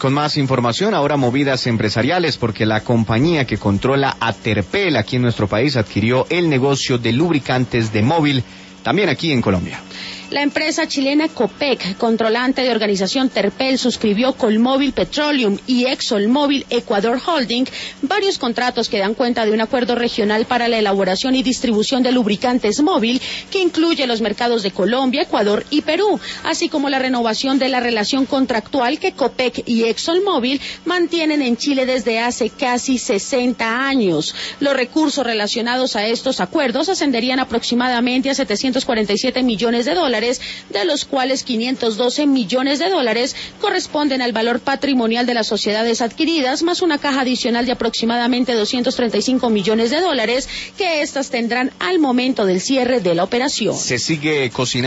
con más información, ahora movidas empresariales, porque la compañía que controla a Terpel aquí en nuestro país adquirió el negocio de lubricantes de móvil, también aquí en Colombia. La empresa chilena Copec, controlante de organización Terpel, suscribió con Mobil Petroleum y ExxonMobil Ecuador Holding varios contratos que dan cuenta de un acuerdo regional para la elaboración y distribución de lubricantes móvil que incluye los mercados de Colombia, Ecuador y Perú, así como la renovación de la relación contractual que Copec y ExxonMobil mantienen en Chile desde hace casi 60 años. Los recursos relacionados a estos acuerdos ascenderían aproximadamente a $747 millones, de los cuales $512 millones corresponden al valor patrimonial de las sociedades adquiridas, más una caja adicional de aproximadamente $235 millones que éstas tendrán al momento del cierre de la operación. Se sigue cocinando.